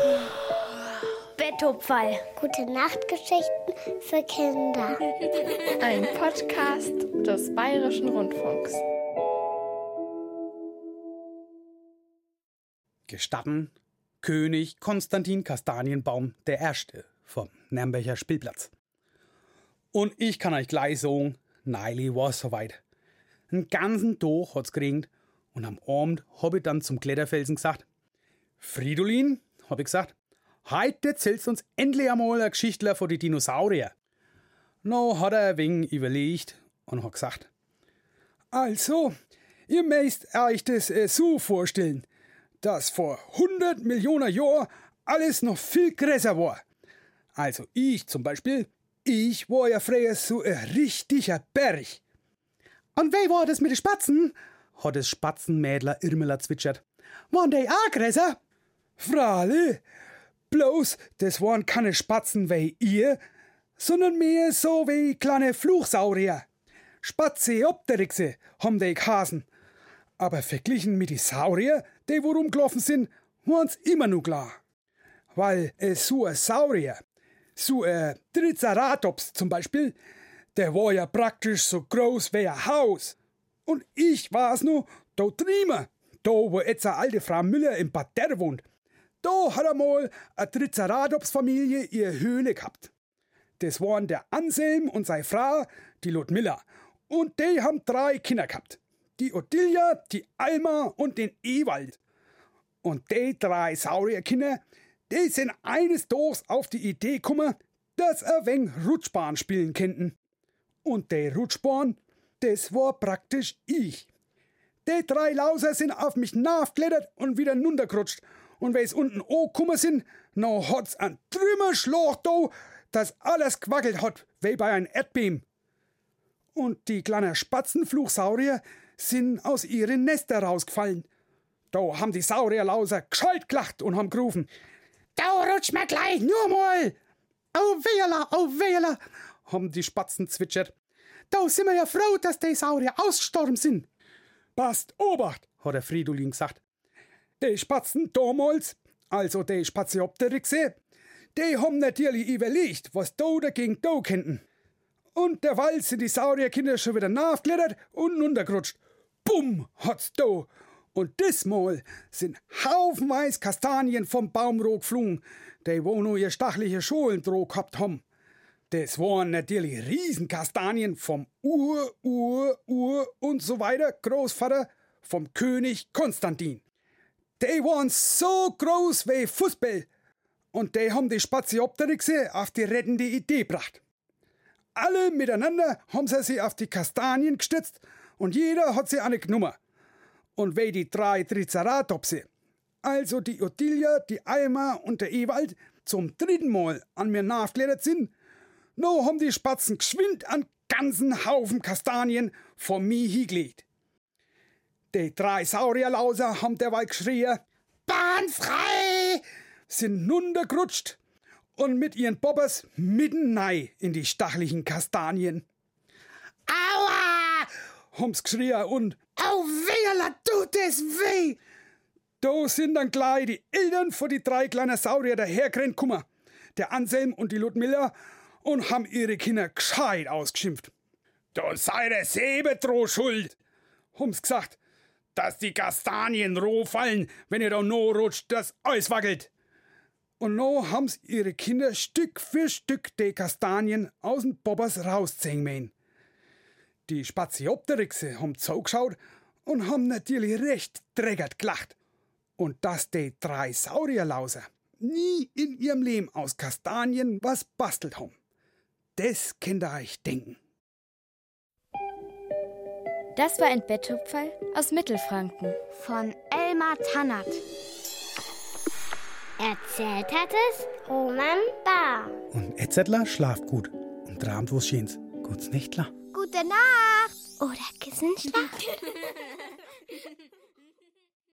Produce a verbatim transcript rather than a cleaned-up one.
Betthupferl. Gute Nachtgeschichten für Kinder. Ein Podcast des Bayerischen Rundfunks. Gestatten König Konstantin Kastanienbaum der Erste vom Nürnberger Spielplatz. Und ich kann euch gleich sagen, Neili war soweit. Einen ganzen Tag hat's geregnet und am Abend hab ich dann zum Kletterfelsen gesagt, Fridolin, hab ich gesagt, heute erzählst uns endlich einmal eine Geschichte von den Dinosaurier. No hat er ein wenig überlegt und hat gesagt, also, ihr müsst euch das äh, so vorstellen, dass vor hundert Millionen Jahren alles noch viel größer war. Also ich zum Beispiel, ich war ja früher so ein richtiger Berg. Und wie war das mit den Spatzen? Hat das Spatzenmädler Irmela zwitschert. Waren die auch größer? Frale, bloß das waren keine Spatzen wie ihr, sondern mehr so wie kleine Fluchsaurier. Spaziopteryxe haben die geheißen. Aber verglichen mit den Saurier, die wo rumgelaufen sind, waren's immer nur klar. Weil äh, so ein Saurier, so ein Triceratops zum Beispiel, der war ja praktisch so groß wie ein Haus. Und ich war's nur, da drüben, da wo jetzt eine alte Frau Müller im Parterre wohnt, da hat einmal eine Triceratops-Familie ihre Höhle gehabt. Das waren der Anselm und seine Frau, die Ludmilla. Und die haben drei Kinder gehabt. Die Ottilia, die Alma und den Ewald. Und die drei Saurierkinder, die sind eines Tages auf die Idee gekommen, dass sie ein wenig Rutschbahn spielen könnten. Und die Rutschbahn, das war praktisch ich. Die drei Lauser sind auf mich nachgeklettert und wieder runtergerutscht. Und wenn sie unten angekommen sind, noch hat's einen Trümmerschlag da, dass alles gewackelt hat, wie bei einem Erdbeben. Und die kleinen Spatzenfluchsaurier sind aus ihren Nester rausgefallen. Da haben die Saurierlauser gescheit gelacht und haben gerufen, da rutscht mir gleich nur mal. Au weierla, au weierla, haben die Spatzen zwitschert. Da sind wir ja froh, dass die Saurier ausgestorben sind. Passt Obacht, hat der Fridolin gesagt. Die Spatzen damals, also die Spaziopteryxe, die haben natürlich überlegt, was da dagegen da könnten. Und derweil sind die Saurierkinder schon wieder nachgeklettert und runtergerutscht. Bumm, hat's da. Und diesmal sind haufenweise Kastanien vom Baum geflogen, die wo nur ihr stachelige Schulen drauf gehabt haben. Das waren natürlich Riesenkastanien vom Ur, Ur, Ur und so weiter Großvater vom König Konstantin. Die waren so groß wie Fußball. Und die haben die Spaziopteryxe auf die rettende Idee gebracht. Alle miteinander haben sie sich auf die Kastanien gestützt und jeder hat sie eine genommen. Und wie die drei Triceratopse, also die Ottilia, die Alma und der Ewald, zum dritten Mal an mir nachgeklettert sind, no haben die Spatzen geschwind einen ganzen Haufen Kastanien vor mir hingelegt. Die drei Saurierlauser haben derweil geschrien, Bahn frei, sind runtergerutscht und mit ihren Bobbers mitten nei in die stacheligen Kastanien. Aua, haben's geschrien und au weherla, tut es weh. Da sind dann gleich die Eltern von die drei kleinen Saurier dahergerannt kummer, der Anselm und die Ludmilla, und haben ihre Kinder gescheit ausgeschimpft. Da seid ihr selber dran schuld, haben's gesagt, dass die Kastanien roh fallen, wenn ihr da no rutscht, das Eis wackelt. Und no haben's ihre Kinder Stück für Stück die Kastanien aus den Bobbers rausziehen mähen. Die Spaziopteryxe haben zugeschaut und haben natürlich recht dreckert gelacht. Und dass die drei Saurierlauser nie in ihrem Leben aus Kastanien was bastelt haben, das könnt ihr euch denken. Das war ein Betthupferl aus Mittelfranken Von Elmar Tannert. Erzählt hat es Roman Bahr. Und Etzettler schlaft gut und träumt was Schönes. Gutes Nächtler. Gute Nacht. Oder Kissenschlaf.